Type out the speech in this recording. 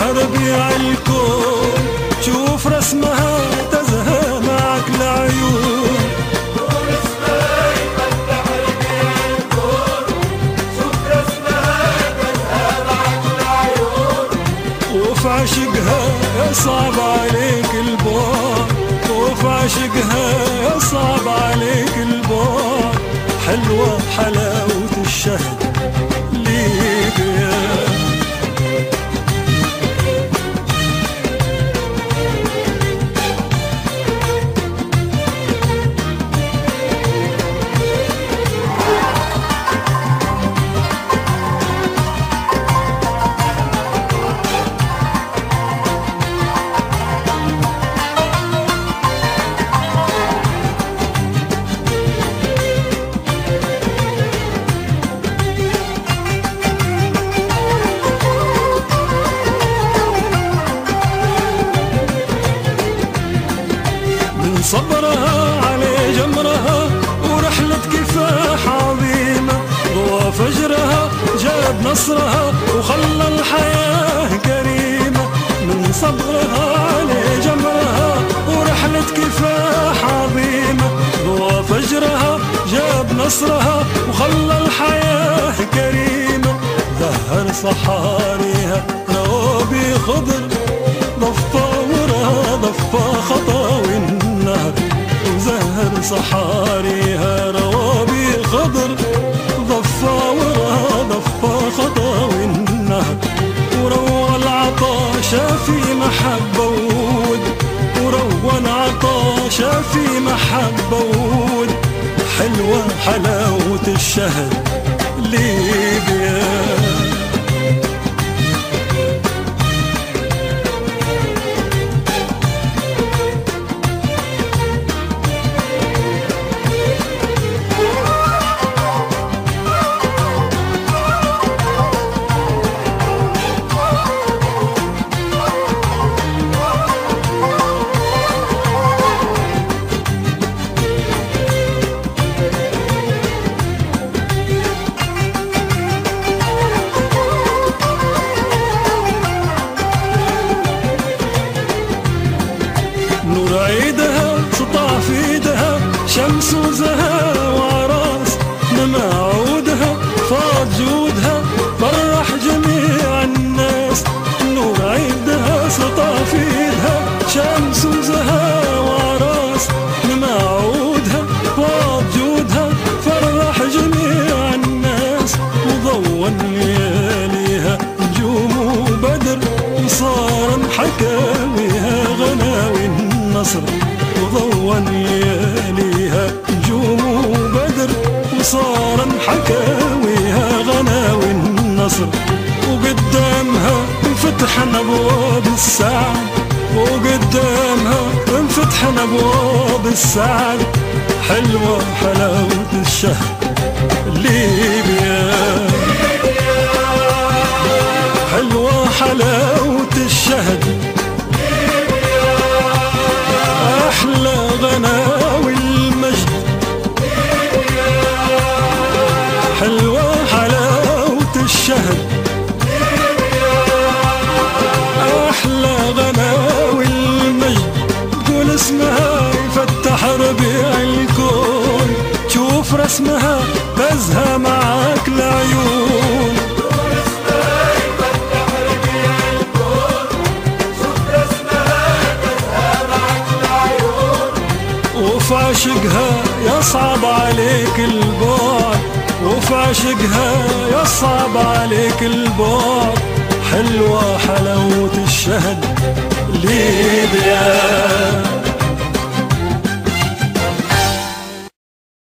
ربيع الكون، شوف رسمها تزهى معك العيون. نور اسمها يفتح ربيع الكون، شوف رسمها تزهى معك العيون. وفي عشقها يصعب عليك البعد، وفي عشقها يصعب عليك البعد. حلوة حلاوة الشهد ليبيا. صبرها على جمرها ورحلة كفاح عظيمة، ضوى فجرها جاب نصرها وخلى الحياة كريمة. من صبرها على جمرها ورحلة كفاح عظيمة، ضوى فجرها جاب نصرها وخلى الحياة كريمة. ظهر صحاريها روابي خضر، ضفة ورا ضفة خطاوي النهر. وزهر صحاريها روابي خضر، ضفة ورا ضفة خطاوي النهر. وروى العطاشة في محبة وود، وروى العطاشة في محبة وود. حلوة حلاوة الشهد ليبيا. نور عيدها سطع في ايدها، شمس وزها وعراس نما عودها. فاض جودها فرح جميع الناس. نور عيدها سطع في ايدها، شمس وزها وعراس نما عودها. فاض جودها فرح جميع الناس. وضوى لياليها نجوم وبدر، وصار حكاويها غناوي النصر. وضوى لياليها نجوم وبدر، وصار حكاويها غناوي النصر. وقدامها انفتحن ابواب السعد، وقدامها انفتحن ابواب السعد. حلوة حلاوة الشهد ليبيا. حلوة حلاوة الشهد ليبيا. أحلى غناوي المجد ليبيا. حلوة حلاوة الشهد ليبيا. أحلى غناوي المجد. قول اسمها يفتح ربيع الكون، شوف رسمها تزهى معاك العيون. وفي عشقها يصعب عليك البعد، وفي عشقها يصعب عليك البعد. حلوة حلاوة الشهد ليبيا.